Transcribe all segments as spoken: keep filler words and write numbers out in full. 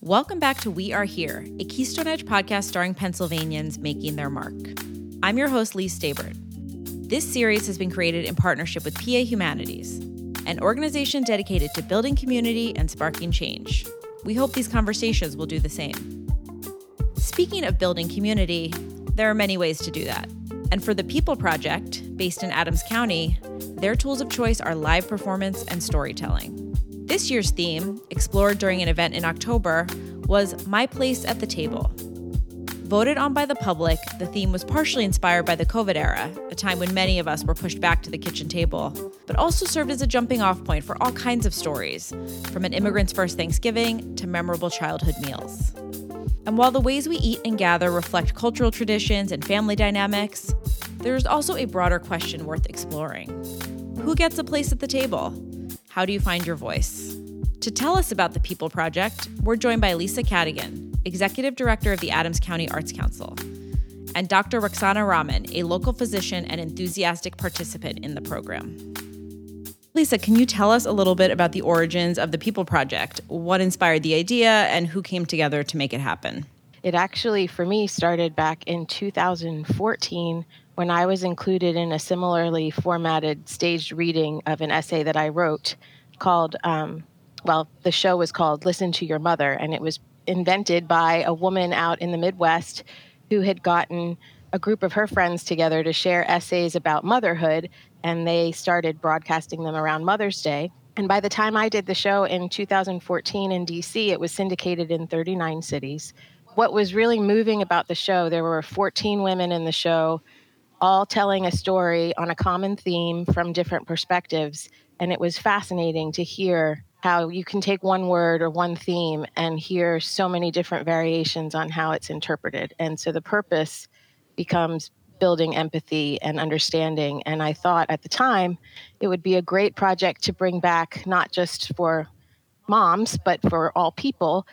Welcome back to We Are Here, a Keystone Edge podcast starring Pennsylvanians making their mark. I'm your host, Lee Stabert. This series has been created in partnership with P A Humanities, an organization dedicated to building community and sparking change. We hope these conversations will do the same. Speaking of building community, there are many ways to do that. And for the People Project, based in Adams County, their tools of choice are live performance and storytelling. This year's theme, explored during an event in October, was My Place at the Table. Voted on by the public, the theme was partially inspired by the COVID era, a time when many of us were pushed back to the kitchen table, but also served as a jumping-off point for all kinds of stories, from an immigrant's first Thanksgiving to memorable childhood meals. And while the ways we eat and gather reflect cultural traditions and family dynamics, there's also a broader question worth exploring. Who gets a place at the table? How do you find your voice? To tell us about the People Project, we're joined by Lisa Cadigan, Executive Director of the Adams County Arts Council, and Doctor Roxana Rahman, a local physician and enthusiastic participant in the program. Lisa, can you tell us a little bit about the origins of the People Project? What inspired the idea and who came together to make it happen? It actually, for me, started back in two thousand fourteen when I was included in a similarly formatted staged reading of an essay that I wrote called, um, well, the show was called Listen to Your Mother, and it was invented by a woman out in the Midwest who had gotten a group of her friends together to share essays about motherhood, and they started broadcasting them around Mother's Day. And by the time I did the show in two thousand fourteen in D C, it was syndicated in thirty-nine cities. What was really moving about the show, there were fourteen women in the show, all telling a story on a common theme from different perspectives. And it was fascinating to hear how you can take one word or one theme and hear so many different variations on how it's interpreted. And so the purpose becomes building empathy and understanding. And I thought at the time it would be a great project to bring back, not just for moms, but for all people,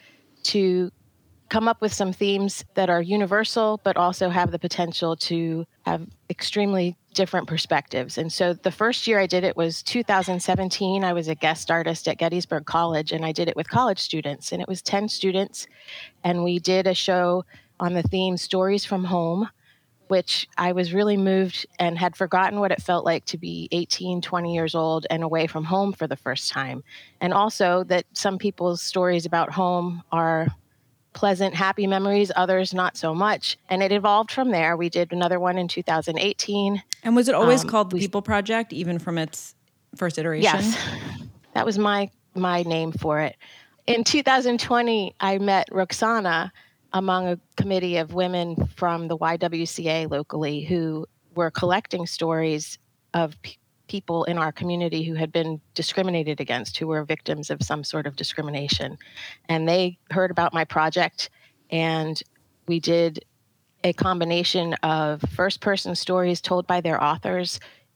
to come up with some themes that are universal, but also have the potential to have extremely different perspectives. And so the first year I did it was two thousand seventeen. I was a guest artist at Gettysburg College, and I did it with college students. And it was ten students, and we did a show on the theme Stories from Home, which I was really moved and had forgotten what it felt like to be eighteen, twenty years old and away from home for the first time. And also that some people's stories about home are pleasant, happy memories, others not so much. And it evolved from there. We did another one in two thousand eighteen. And was it always um, called the we, People Project, even from its first iteration? Yes, that was my my name for it. In two thousand twenty, I met Roxana among a committee of women from the Y W C A locally who were collecting stories of p- people in our community who had been discriminated against, who were victims of some sort of discrimination. And they heard about my project, and we did a combination of first-person stories told by their authors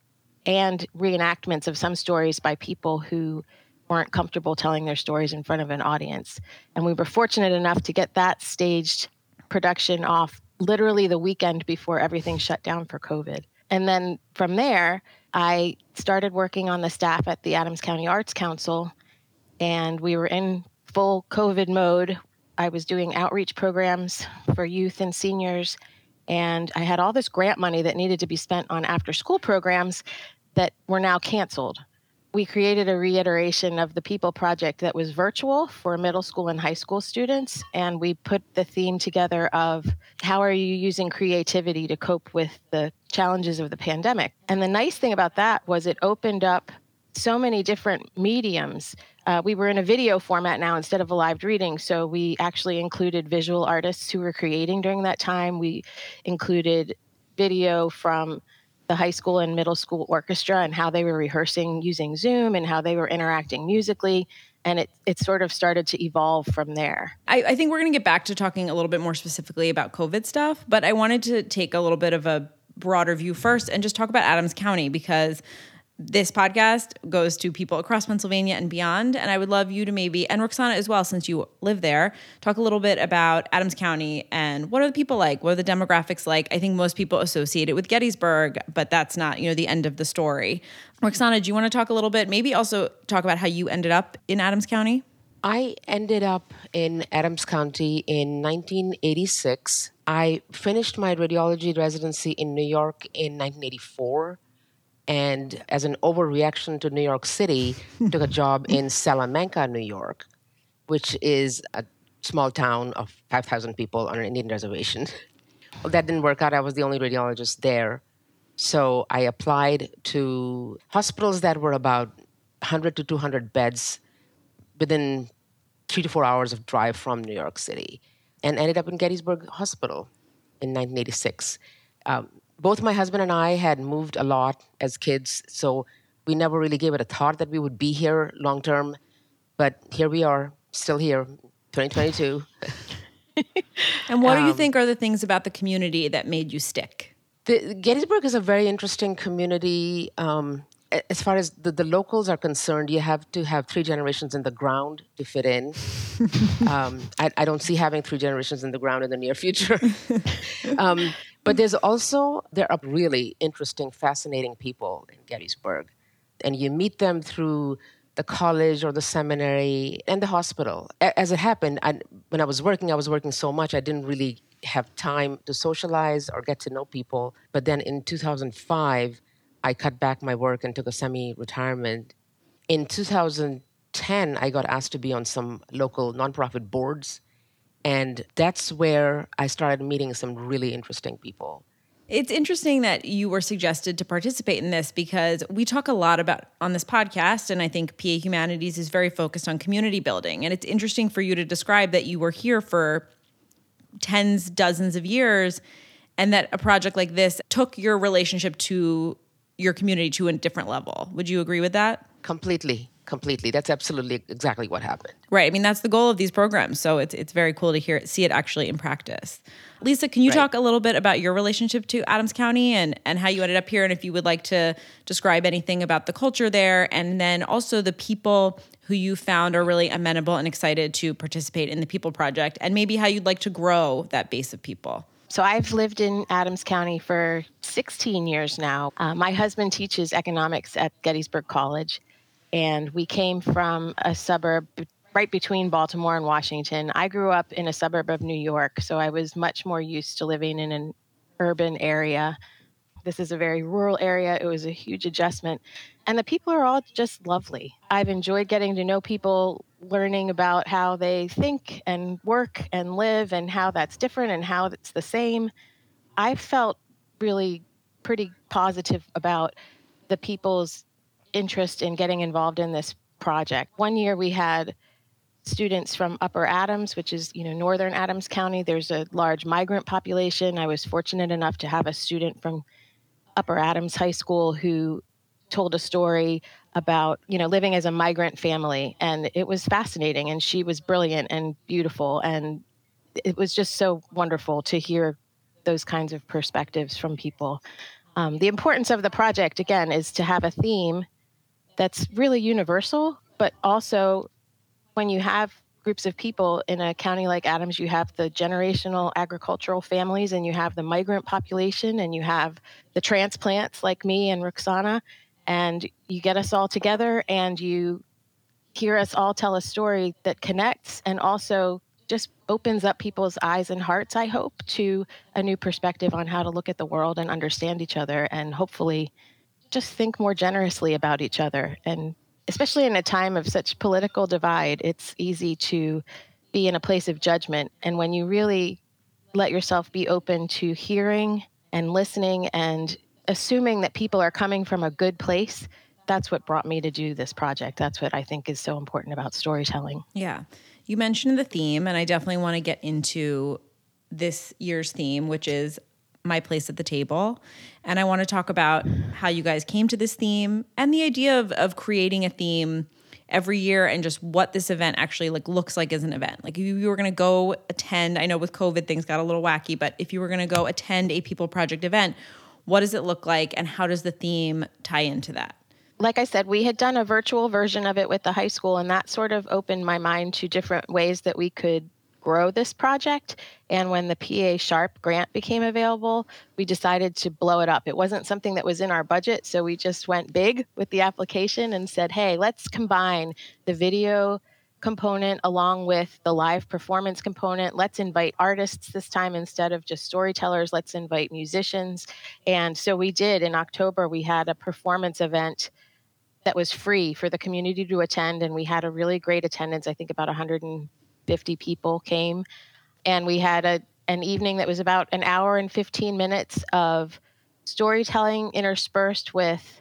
and reenactments of some stories by people who weren't comfortable telling their stories in front of an audience. And we were fortunate enough to get that staged production off literally the weekend before everything shut down for COVID. And then from there, I started working on the staff at the Adams County Arts Council, and we were in full COVID mode. I was doing outreach programs for youth and seniors, and I had all this grant money that needed to be spent on after-school programs that were now canceled. We created a reiteration of the People Project that was virtual for middle school and high school students, and we put the theme together of how are you using creativity to cope with the challenges of the pandemic. And the nice thing about that was it opened up so many different mediums. Uh, we were in a video format now instead of a live reading, so we actually included visual artists who were creating during that time. We included video from the high school and middle school orchestra and how they were rehearsing using Zoom and how they were interacting musically. And it, it sort of started to evolve from there. I, I think we're going to get back to talking a little bit more specifically about COVID stuff, but I wanted to take a little bit of a broader view first and just talk about Adams County, because this podcast goes to people across Pennsylvania and beyond. And I would love you to maybe, and Roxana as well, since you live there, talk a little bit about Adams County and what are the people like? What are the demographics like? I think most people associate it with Gettysburg, but that's not, you know, the end of the story. Roxana, do you want to talk a little bit? Maybe also talk about how you ended up in Adams County? I ended up in Adams County in nineteen eighty-six. I finished my radiology residency in New York in nineteen eighty-four. And as an overreaction to New York City, took a job in Salamanca, New York, which is a small town of five thousand people on an Indian reservation. Well, that didn't work out. I was the only radiologist there. So I applied to hospitals that were about one hundred to two hundred beds within three to four hours of drive from New York City, and ended up in Gettysburg Hospital in nineteen eighty-six. Um, both my husband and I had moved a lot as kids, so we never really gave it a thought that we would be here long term. But here we are, still here, twenty twenty-two. And what do you Um, think are the things about the community that made you stick? The, Gettysburg is a very interesting community. Um, a- as far as the, the locals are concerned, you have to have three generations in the ground to fit in. um, I, I don't see having three generations in the ground in the near future. um, but there's also, there are really interesting, fascinating people in Gettysburg. And you meet them through the college or the seminary and the hospital. A- As it happened, I, when I was working, I was working so much, I didn't really have time to socialize or get to know people. But then in two thousand five, I cut back my work and took a semi-retirement. In two thousand ten, I got asked to be on some local nonprofit boards. And that's where I started meeting some really interesting people. It's interesting that you were suggested to participate in this because we talk a lot about on this podcast, and I think P A Humanities is very focused on community building. And it's interesting for you to describe that you were here for tens, dozens of years, and that a project like this took your relationship to your community to a different level. Would you agree with that? Completely, completely. That's absolutely exactly what happened. Right. I mean, that's the goal of these programs. So it's it's very cool to hear it, see it actually in practice. Lisa, can you Right. talk a little bit about your relationship to Adams County and, and how you ended up here? And if you would like to describe anything about the culture there, and then also the people who you found are really amenable and excited to participate in the People Project, and maybe how you'd like to grow that base of people. So I've lived in Adams County for sixteen years now. Uh, my husband teaches economics at Gettysburg College, and we came from a suburb b- right between Baltimore and Washington. I grew up in a suburb of New York, so I was much more used to living in an urban area. This is a very rural area. It was a huge adjustment. And the people are all just lovely. I've enjoyed getting to know people, learning about how they think and work and live and how that's different and how it's the same. I felt really pretty positive about the people's interest in getting involved in this project. One year we had students from Upper Adams, which is, you know, northern Adams County. There's a large migrant population. I was fortunate enough to have a student from Upper Adams High School who told a story about, you know, living as a migrant family. And it was fascinating. And she was brilliant and beautiful. And it was just so wonderful to hear those kinds of perspectives from people. Um, the importance of the project, again, is to have a theme that's really universal, but also when you have groups of people in a county like Adams, you have the generational agricultural families, and you have the migrant population, and you have the transplants like me and Roxana, and you get us all together and you hear us all tell a story that connects and also just opens up people's eyes and hearts, I hope, to a new perspective on how to look at the world and understand each other, and hopefully just think more generously about each other. And especially in a time of such political divide, it's easy to be in a place of judgment. And when you really let yourself be open to hearing and listening and assuming that people are coming from a good place, that's what brought me to do this project. That's what I think is so important about storytelling. Yeah. You mentioned the theme, and I definitely want to get into this year's theme, which is My Place at the Table. And I want to talk about how you guys came to this theme and the idea of, of creating a theme every year and just what this event actually like looks like as an event. Like if you were going to go attend, I know with COVID things got a little wacky, but if you were going to go attend a People Project event, what does it look like and how does the theme tie into that? Like I said, we had done a virtual version of it with the high school, and that sort of opened my mind to different ways that we could grow this project. And when the P A Sharp grant became available, we decided to blow it up. It wasn't something that was in our budget, so we just went big with the application and said, hey, let's combine the video component along with the live performance component. Let's invite artists this time instead of just storytellers. Let's invite musicians. And so we did. In October, we had a performance event that was free for the community to attend, and we had a really great attendance. I think about one hundred fifty people came, and we had a an evening that was about an hour and fifteen minutes of storytelling interspersed with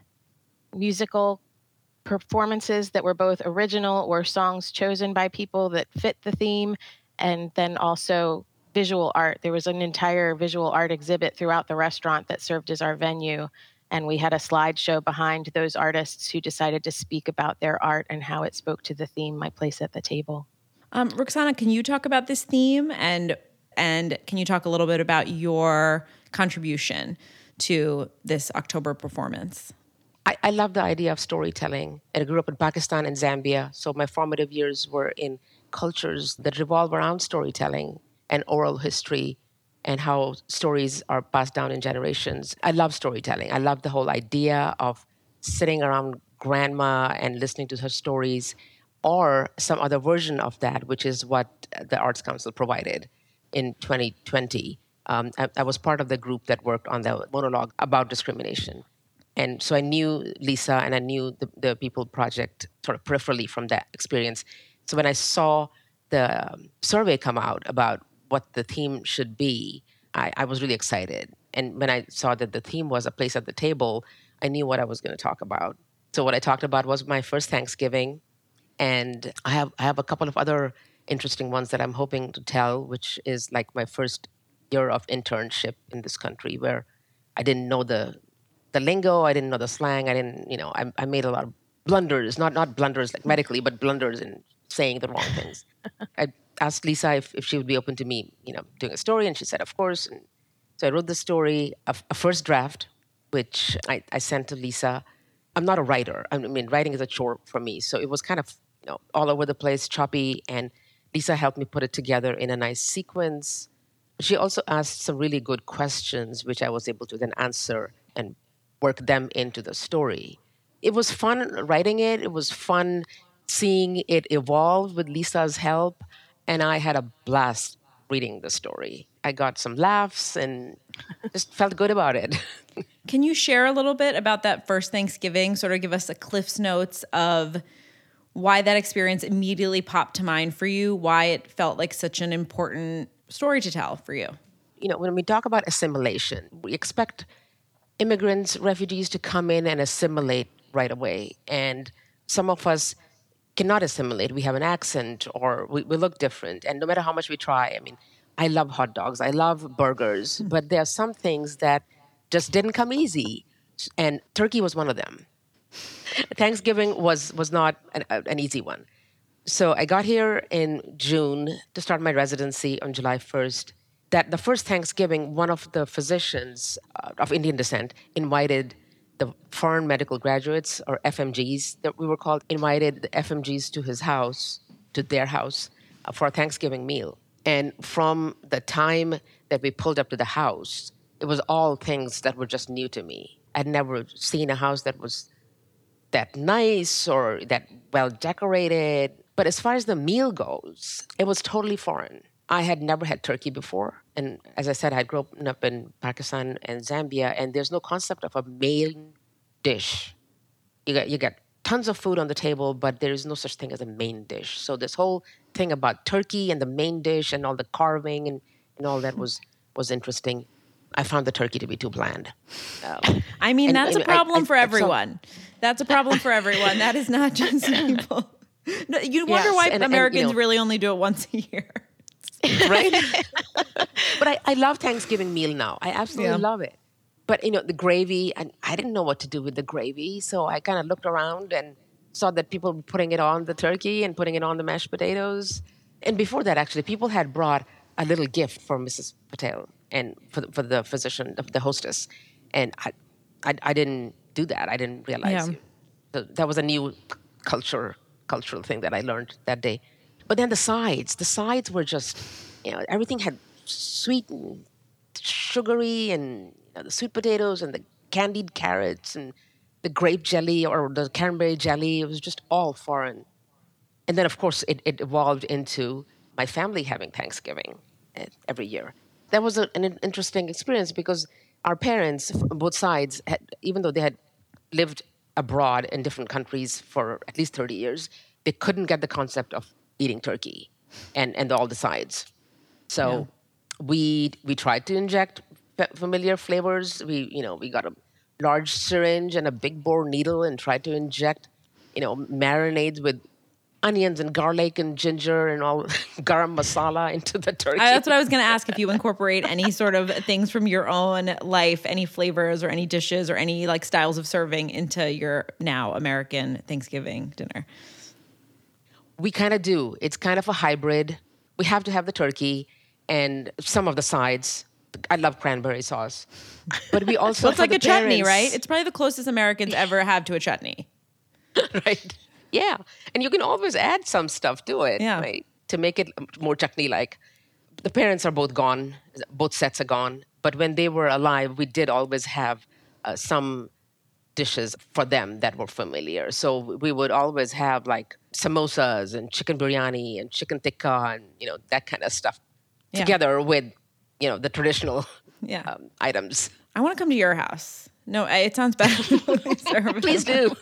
musical performances that were both original or songs chosen by people that fit the theme, and then also visual art. There was an entire visual art exhibit throughout the restaurant that served as our venue, and we had a slideshow behind those artists who decided to speak about their art and how it spoke to the theme, My Place at the Table. Um, Roxana, can you talk about this theme, and and can you talk a little bit about your contribution to this October performance? I, I love the idea of storytelling. I grew up in Pakistan and Zambia, so my formative years were in cultures that revolve around storytelling and oral history and how stories are passed down in generations. I love storytelling. I love the whole idea of sitting around grandma and listening to her stories, or some other version of that, which is what the Arts Council provided in twenty twenty. Um, I, I was part of the group that worked on the monologue about discrimination. And so I knew Lisa and I knew the, the People Project sort of peripherally from that experience. So when I saw the um, survey come out about what the theme should be, I, I was really excited. And when I saw that the theme was A Place at the Table, I knew what I was going to talk about. So what I talked about was my first Thanksgiving. And I have I have a couple of other interesting ones that I'm hoping to tell, which is like my first year of internship in this country, where I didn't know the the lingo, I didn't know the slang, I didn't, you know, I, I made a lot of blunders, not not blunders like medically, but blunders in saying the wrong things. I asked Lisa if, if she would be open to me, you know, doing a story, and she said, of course. And so I wrote the story, a, a first draft, which I, I sent to Lisa. I'm not a writer. I mean, writing is a chore for me. So it was kind of, you know, all over the place, choppy, and Lisa helped me put it together in a nice sequence. She also asked some really good questions, which I was able to then answer and work them into the story. It was fun writing it. It was fun seeing it evolve with Lisa's help. And I had a blast reading the story. I got some laughs and just felt good about it. Can you share a little bit about that first Thanksgiving? Sort of give us a Cliff's Notes of why that experience immediately popped to mind for you, why it felt like such an important story to tell for you. You know, when we talk about assimilation, we expect immigrants, refugees to come in and assimilate right away. And some of us cannot assimilate. We have an accent or we, we look different. And no matter how much we try, I mean, I love hot dogs, I love burgers, but there are some things that just didn't come easy. And turkey was one of them. Thanksgiving was, was not an, an easy one. So I got here in June to start my residency on July first. That the first Thanksgiving, one of the physicians uh, of Indian descent invited the foreign medical graduates, or F M Gs that we were called, invited the F M Gs to his house, to their house, uh, for a Thanksgiving meal. And from the time that we pulled up to the house, it was all things that were just new to me. I'd never seen a house that was that nice or that well decorated. But as far as the meal goes, it was totally foreign. I had never had turkey before. And as I said, I grew up in Pakistan and Zambia, and there's no concept of a main dish. You get, you get tons of food on the table, but there is no such thing as a main dish. So this whole thing about turkey and the main dish and all the carving and, and all that was, was interesting. I found the turkey to be too bland. Um, I mean, and, that's and, a problem I, I, for everyone. So, that's a problem for everyone. That is not just people. No, you wonder yes, why and, Americans and, you know, really only do it once a year. Right? But I, I love Thanksgiving meal now. I absolutely yeah. love it. But, you know, the gravy, and I didn't know what to do with the gravy. So I kind of looked around and saw that people were putting it on the turkey and putting it on the mashed potatoes. And before that, actually, people had brought a little gift for Missus Patel and for the, for the physician, the, the hostess. And I, I I didn't do that. I didn't realize. Yeah. So that was a new culture, cultural thing that I learned that day. But then the sides, the sides were just, you know, everything had sweet and sugary, and you know, the sweet potatoes and the candied carrots and the grape jelly or the cranberry jelly. It was just all foreign. And then, of course, it, it evolved into my family having Thanksgiving every year. That was a, an interesting experience because our parents, on both sides, had, even though they had lived abroad in different countries for at least thirty years, they couldn't get the concept of eating turkey and, and all the sides. So Yeah. we we tried to inject familiar flavors. We you know we got a large syringe and a big bore needle and tried to inject you know marinades with onions and garlic and ginger and all garam masala into the turkey. Uh, that's what I was going to ask, if you incorporate any sort of things from your own life, any flavors or any dishes or any like styles of serving into your now American Thanksgiving dinner. We kind of do. It's kind of a hybrid. We have to have the turkey and some of the sides. I love cranberry sauce. But we also So it's like a chutney, parents, right? It's probably the closest Americans ever have to a chutney. right. Yeah. And you can always add some stuff to it, Yeah. right? To make it more chutney-like. The parents are both gone. Both sets are gone. But when they were alive, we did always have uh, some dishes for them that were familiar. So we would always have like samosas and chicken biryani and chicken tikka and, you know, that kind of stuff Yeah. together with, you know, the traditional Yeah. um, items. I want to come to your house. No, I- it sounds better. Please do.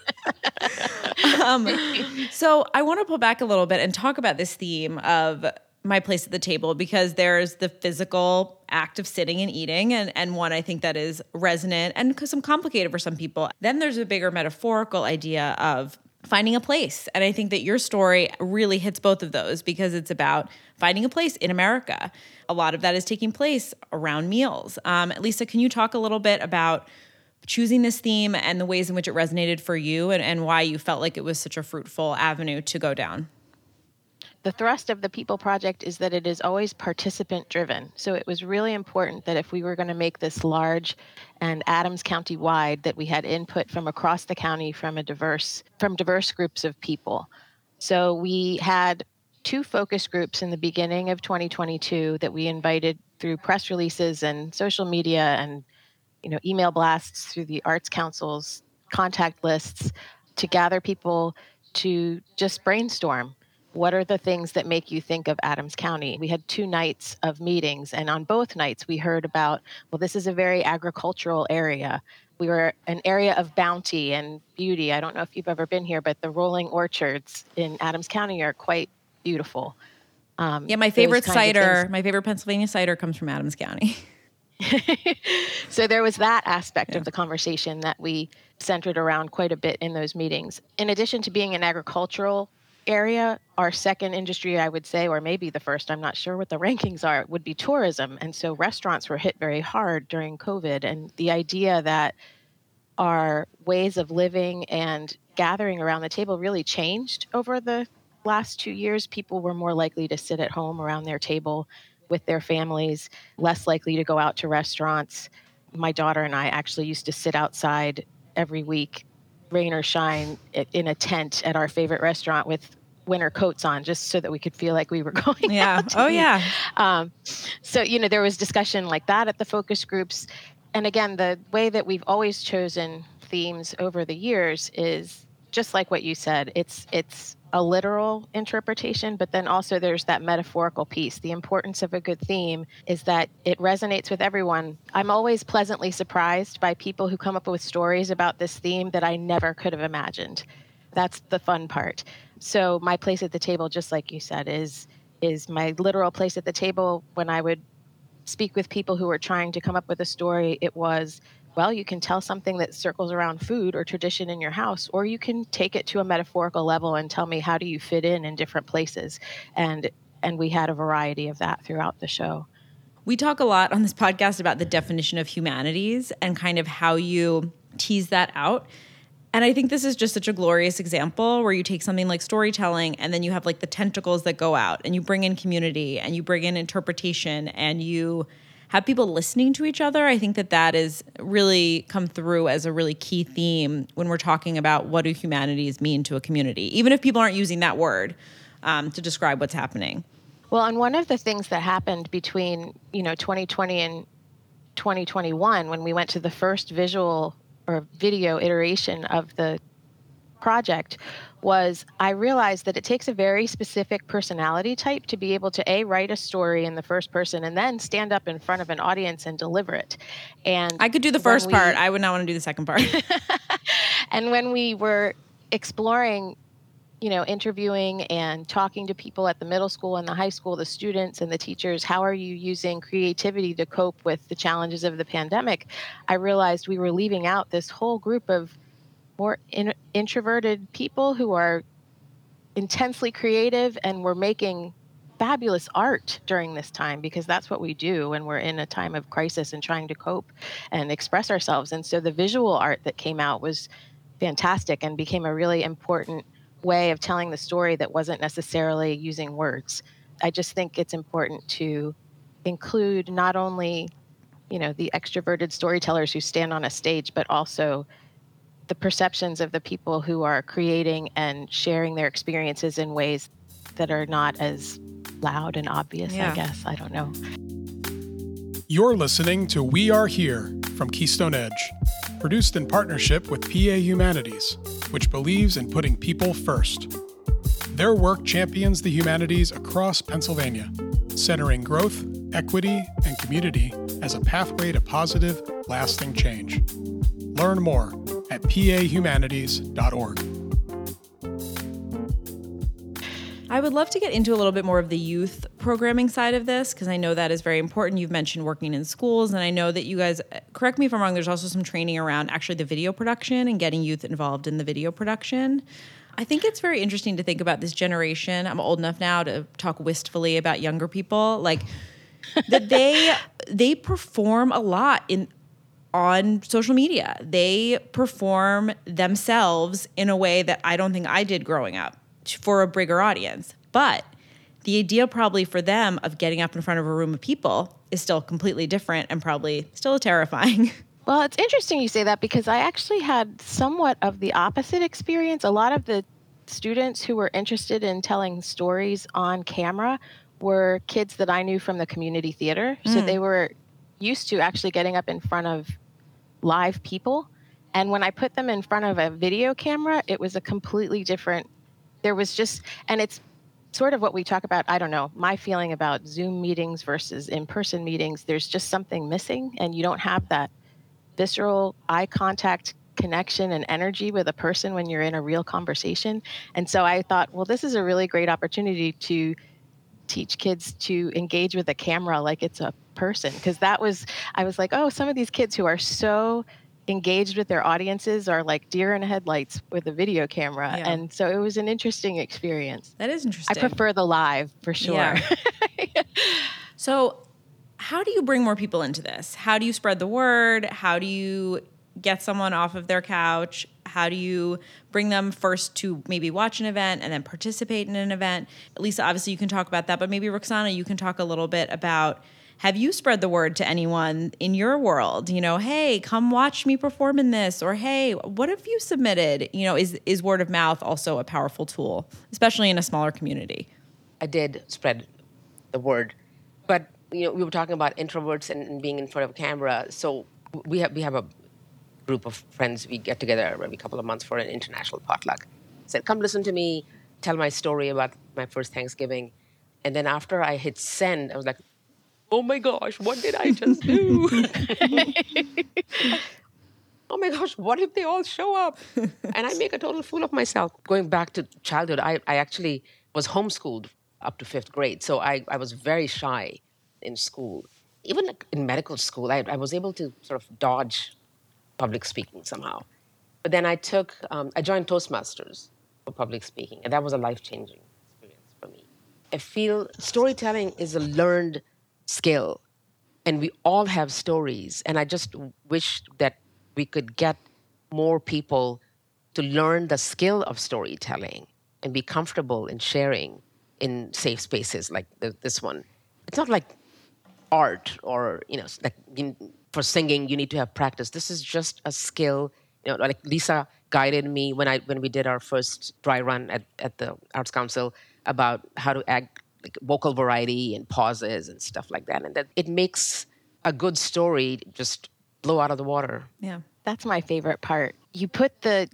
Um, so I want to pull back a little bit and talk about this theme of my place at the table, because there's the physical act of sitting and eating, and, and one I think that is resonant and some complicated for some people. Then there's a bigger metaphorical idea of finding a place. And I think that your story really hits both of those, because it's about finding a place in America. A lot of that is taking place around meals. Um, Lisa, can you talk a little bit about choosing this theme and the ways in which it resonated for you, and, and why you felt like it was such a fruitful avenue to go down? The thrust of the People Project is that it is always participant driven. So it was really important that if we were going to make this large and Adams County wide, that we had input from across the county from a diverse from diverse groups of people. So we had two focus groups in the beginning of twenty twenty-two that we invited through press releases and social media and you know email blasts through the Arts Council's contact lists to gather people to just brainstorm. What are the things that make you think of Adams County? We had two nights of meetings, and on both nights we heard about, well, this is a very agricultural area. We were an area of bounty and beauty. I don't know if you've ever been here, but the rolling orchards in Adams County are quite beautiful. Um, Yeah, my those favorite kinds of cider, things. my favorite Pennsylvania cider comes from Adams County. So there was that aspect of the conversation that we centered around quite a bit in those meetings. In addition to being an agricultural area, our second industry, I would say, or maybe the first, I'm not sure what the rankings are, would be tourism. And so restaurants were hit very hard during COVID. And the idea that our ways of living and gathering around the table really changed over the last two years. People were more likely to sit at home around their table with their families, less likely to go out to restaurants. My daughter and I actually used to sit outside every week, rain or shine, in a tent at our favorite restaurant with winter coats on, just so that we could feel like we were going Yeah. out to Oh, eat. yeah. Um, so, you know, there was discussion like that at the focus groups. And again, the way that we've always chosen themes over the years is just like what you said. It's it's a literal interpretation, but then also there's that metaphorical piece. The importance of a good theme is that it resonates with everyone. I'm always pleasantly surprised by people who come up with stories about this theme that I never could have imagined. That's the fun part. So my place at the table, just like you said, is is my literal place at the table. When I would speak with people who were trying to come up with a story, it was, well, you can tell something that circles around food or tradition in your house, or you can take it to a metaphorical level and tell me, how do you fit in in different places? And and we had a variety of that throughout the show. We talk a lot on this podcast about the definition of humanities and kind of how you tease that out. And I think this is just such a glorious example where you take something like storytelling and then you have like the tentacles that go out and you bring in community and you bring in interpretation and you have people listening to each other. I think that that is really come through as a really key theme when we're talking about what do humanities mean to a community, even if people aren't using that word um, to describe what's happening. Well, and one of the things that happened between, you know, twenty twenty and twenty twenty-one, when we went to the first visual or video iteration of the project was I realized that it takes a very specific personality type to be able to A, write a story in the first person and then stand up in front of an audience and deliver it. And I could do the first we, part. I would not want to do the second part. And when we were exploring, you know, interviewing and talking to people at the middle school and the high school, the students and the teachers, how are you using creativity to cope with the challenges of the pandemic? I realized we were leaving out this whole group of more in, introverted people who are intensely creative and were making fabulous art during this time, because that's what we do when we're in a time of crisis and trying to cope and express ourselves. And so the visual art that came out was fantastic and became a really important way of telling the story that wasn't necessarily using words. I just think it's important to include not only, you know, the extroverted storytellers who stand on a stage, but also the perceptions of the people who are creating and sharing their experiences in ways that are not as loud and obvious, yeah. I guess. I don't know. You're listening to We Are Here from Keystone Edge, produced in partnership with P A Humanities, which believes in putting people first. Their work champions the humanities across Pennsylvania, centering growth, equity, and community as a pathway to positive, lasting change. Learn more at p a humanities dot org. I would love to get into a little bit more of the youth programming side of this, because I know that is very important. You've mentioned working in schools, and I know that you guys, correct me if I'm wrong, there's also some training around actually the video production and getting youth involved in the video production. I think it's very interesting to think about this generation. I'm old enough now to talk wistfully about younger people, like that they they perform a lot in on social media. They perform themselves in a way that I don't think I did growing up for a bigger audience. But the idea probably for them of getting up in front of a room of people is still completely different and probably still terrifying. Well, it's interesting you say that, because I actually had somewhat of the opposite experience. A lot of the students who were interested in telling stories on camera were kids that I knew from the community theater. Mm. So they were used to actually getting up in front of live people. And when I put them in front of a video camera, it was a completely different, there was just, and it's sort of what we talk about, I don't know, my feeling about Zoom meetings versus in-person meetings, there's just something missing, and you don't have that visceral eye contact connection and energy with a person when you're in a real conversation. And so I thought, well, this is a really great opportunity to teach kids to engage with a camera like it's a person. Because that was, I was like, oh, some of these kids who are so engaged with their audiences are like deer in headlights with a video camera. Yeah. And so it was an interesting experience. That is interesting. I prefer the live for sure. Yeah. So how do you bring more people into this? How do you spread the word? How do you get someone off of their couch? How do you bring them first to maybe watch an event and then participate in an event? Lisa, obviously you can talk about that, but maybe Roxana, you can talk a little bit about, have you spread the word to anyone in your world? You know, hey, come watch me perform in this, or hey, what have you submitted? You know, is is word of mouth also a powerful tool, especially in a smaller community? I did spread the word, but you know, we were talking about introverts and, and being in front of a camera. So we have we have a group of friends. We get together every couple of months for an international potluck. Said, come listen to me tell my story about my first Thanksgiving, and then after I hit send, I was like, oh my gosh, what did I just do? Oh my gosh, what if they all show up? And I make a total fool of myself. Going back to childhood, I, I actually was homeschooled up to fifth grade. So I, I was very shy in school. Even in medical school, I, I was able to sort of dodge public speaking somehow. But then I took, um, I joined Toastmasters for public speaking. And that was a life-changing experience for me. I feel storytelling is a learned skill. And we all have stories. And I just wish that we could get more people to learn the skill of storytelling and be comfortable in sharing in safe spaces like the, this one. It's not like art or, you know, like you, for singing, you need to have practice. This is just a skill. You know, like Lisa guided me when I when we did our first dry run at, at the Arts Council about how to add like vocal variety and pauses and stuff like that. And that it makes a good story just blow out of the water. Yeah. That's my favorite part. You put the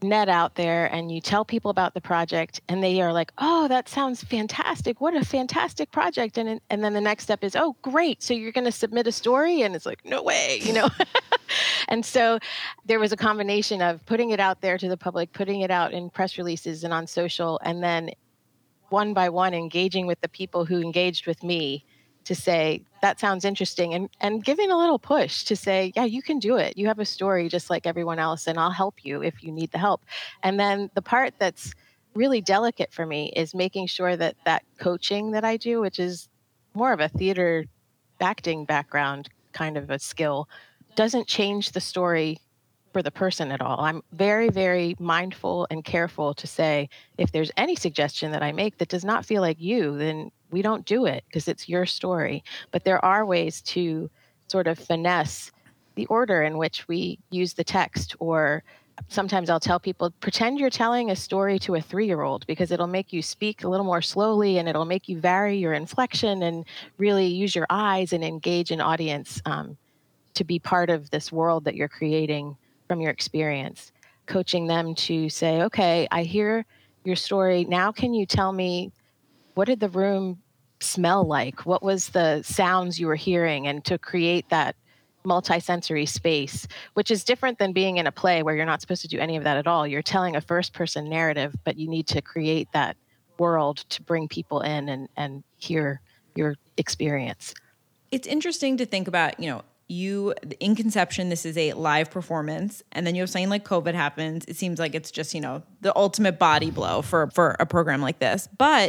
net out there and you tell people about the project and they are like, oh, that sounds fantastic. What a fantastic project. And, and then the next step is, oh, great. So you're going to submit a story? And it's like, no way, you know? And so there was a combination of putting it out there to the public, putting it out in press releases and on social, and then one by one engaging with the people who engaged with me to say, that sounds interesting, and, and giving a little push to say, yeah, you can do it. You have a story just like everyone else, and I'll help you if you need the help. And then the part that's really delicate for me is making sure that that coaching that I do, which is more of a theater acting background kind of a skill, doesn't change the story for the person at all. I'm very, very mindful and careful to say, if there's any suggestion that I make that does not feel like you, then we don't do it because it's your story. But there are ways to sort of finesse the order in which we use the text. Or sometimes I'll tell people, pretend you're telling a story to a three-year-old because it'll make you speak a little more slowly and it'll make you vary your inflection and really use your eyes and engage an audience um, to be part of this world that you're creating from your experience. Coaching them to say, okay, I hear your story. Now can you tell me, what did the room smell like? What was the sounds you were hearing? And to create that multisensory space, which is different than being in a play where you're not supposed to do any of that at all. You're telling a first-person narrative, but you need to create that world to bring people in and, and hear your experience. It's interesting to think about, you know, you, in conception, this is a live performance, and then you have something like COVID happens. It seems like it's just, you know, the ultimate body blow for, for a program like this. But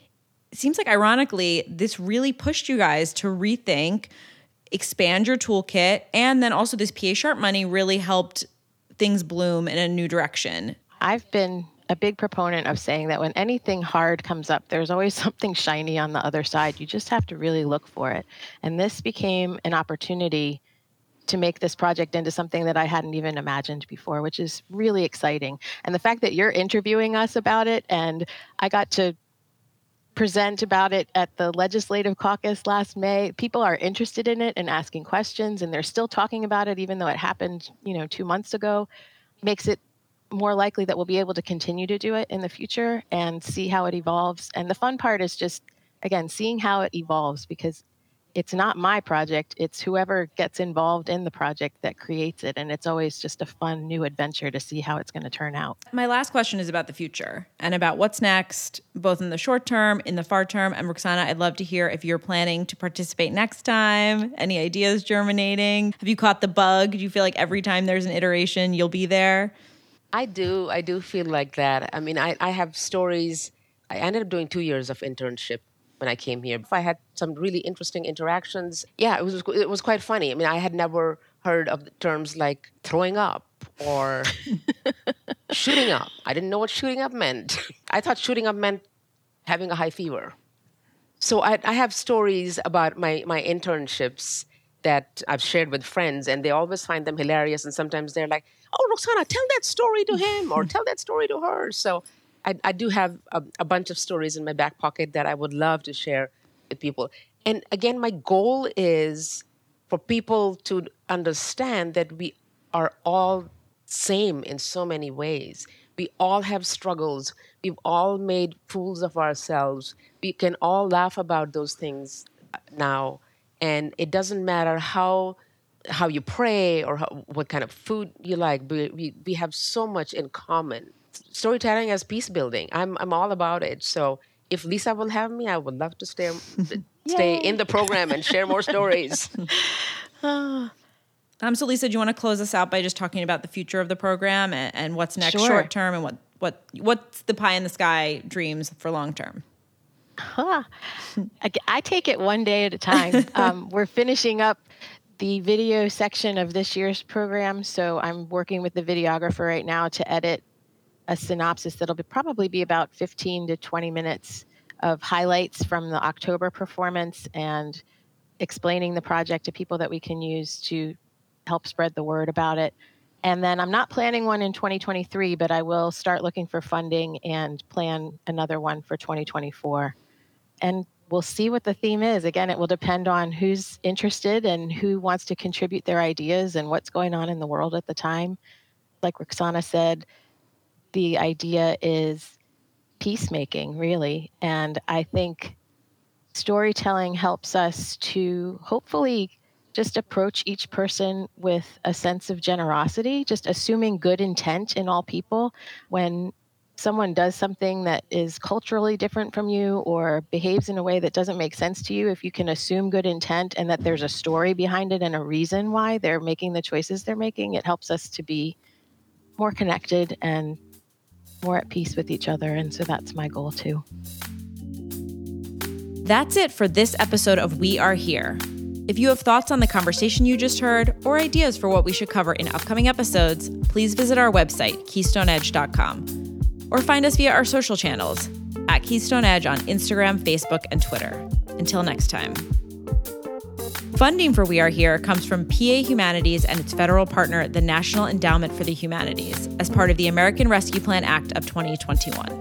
it seems like, ironically, this really pushed you guys to rethink, expand your toolkit, and then also this P A Sharp money really helped things bloom in a new direction. I've been a big proponent of saying that when anything hard comes up, there's always something shiny on the other side. You just have to really look for it. And this became an opportunity to make this project into something that I hadn't even imagined before, which is really exciting. And the fact that you're interviewing us about it, and I got to present about it at the Legislative Caucus last May, people are interested in it and asking questions, and they're still talking about it, even though it happened, you know, two months ago, makes it more likely that we'll be able to continue to do it in the future and see how it evolves. And the fun part is just, again, seeing how it evolves, because it's not my project. It's whoever gets involved in the project that creates it. And it's always just a fun new adventure to see how it's going to turn out. My last question is about the future and about what's next, both in the short term, in the far term. And Roxana, I'd love to hear if you're planning to participate next time, any ideas germinating. Have you caught the bug? Do you feel like every time there's an iteration, you'll be there? I do. I do feel like that. I mean, I, I have stories. I ended up doing two years of internship when I came here. I had some really interesting interactions. Yeah, it was it was quite funny. I mean, I had never heard of the terms like throwing up or shooting up. I didn't know what shooting up meant. I thought shooting up meant having a high fever. So I, I have stories about my, my internships that I've shared with friends, and they always find them hilarious. And sometimes they're like, oh, Roxana, tell that story to him or tell that story to her. So I, I do have a, a bunch of stories in my back pocket that I would love to share with people. And again, my goal is for people to understand that we are all same in so many ways. We all have struggles. We've all made fools of ourselves. We can all laugh about those things now. And it doesn't matter how how you pray or how, what kind of food you like. We, we we have so much in common. Storytelling as peace building. I'm I'm all about it. So if Lisa will have me, I would love to stay stay in the program and share more stories. um, so Lisa, do you want to close us out by just talking about the future of the program and, and what's next Sure. short term and what what what's the pie in the sky dreams for long term? Huh. I, I take it one day at a time. Um, we're finishing up the video section of this year's program, so I'm working with the videographer right now to edit a synopsis that'll be, probably be about fifteen to twenty minutes of highlights from the October performance and explaining the project to people that we can use to help spread the word about it. And then I'm not planning one in twenty twenty-three, but I will start looking for funding and plan another one for twenty twenty-four. And we'll see what the theme is. Again, it will depend on who's interested and who wants to contribute their ideas and what's going on in the world at the time. Like Roxana said, the idea is peacemaking, really. And I think storytelling helps us to hopefully just approach each person with a sense of generosity, just assuming good intent in all people. When someone does something that is culturally different from you or behaves in a way that doesn't make sense to you, if you can assume good intent and that there's a story behind it and a reason why they're making the choices they're making, it helps us to be more connected and more at peace with each other. And so that's my goal too. That's it for this episode of We Are Here. If you have thoughts on the conversation you just heard or ideas for what we should cover in upcoming episodes, please visit our website, keystone edge dot com, or find us via our social channels at Keystone Edge on Instagram, Facebook, and Twitter. Until next time. Funding for We Are Here comes from P A Humanities and its federal partner, the National Endowment for the Humanities, as part of the American Rescue Plan Act of twenty twenty-one.